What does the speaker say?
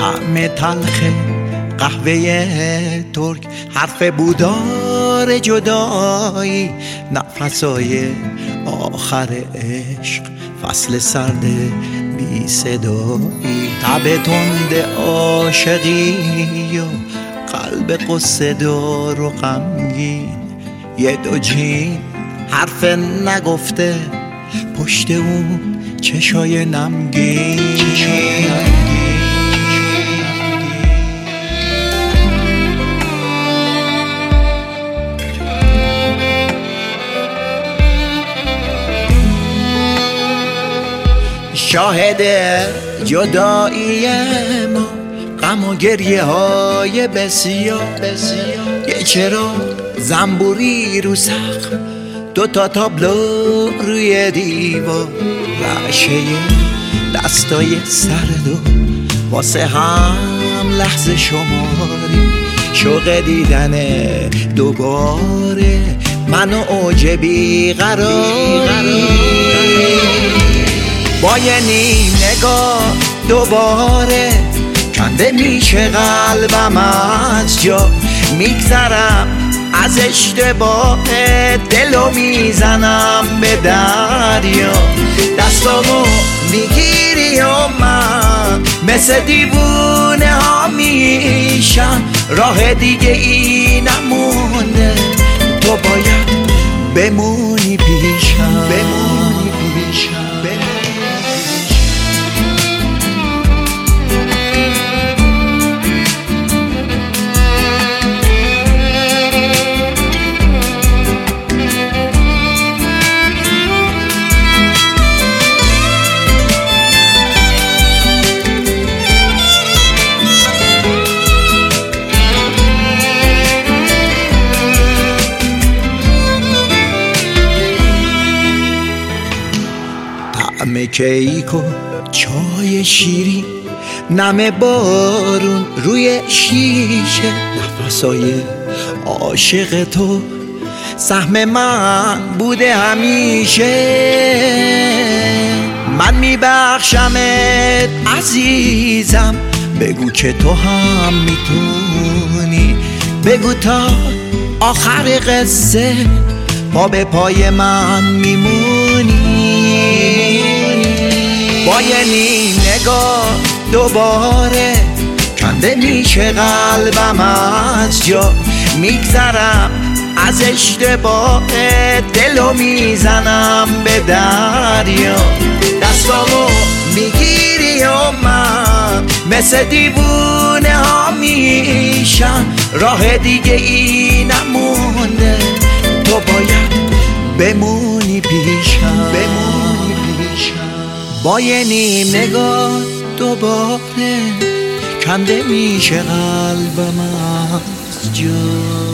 طعم تلخ قهوه ترک، حرف بودار جدایی، نفسای آخر عشق، فصل سرد بی صدایی، تب تند عاشقی و قلب قصه دار و غمگین، یه دو جین حرف نگفته پشت اون چشای نمگین. شاهد جدایی ما، غم و گریه های بسیار، یه چراغ زنبوری رو سقف، دوتا تابلو روی دیوار، رعشه دستای سرد و واسه هم لحظه شماری، شوق دیدن دوباره من و اوج بیقراری. با یه نیم نگاه دوباره کنده میشه قلبم از جا، میگذرم از اشتباه دلو میزنم به دریا، دستامو میگیری و من مثل دیوونه ها میشم، راه دیگه ای نمونده، تو باید بمونی پیشم، بمونی پیشم. طعم کیک و چای شیرین، نم بارون روی شیشه، نفسای عاشق تو سهم من بوده همیشه. من میبخشمت عزیزم، بگو که تو هم میتونی، بگو تا آخر قصه پا به پای من میمونی. با یه نیم نگاه دوباره کنده میشه قلبم از جا، میگذرم از اشتباه دلو میزنم به دریا، دستامو میگیری و من مثل دیوونه ها میشم، راه دیگه ای نمونده، تو باید بمونی پیشم، بمونی پیشم. با یه نیم نگاه دوباره کنده میشه قلبم از جا.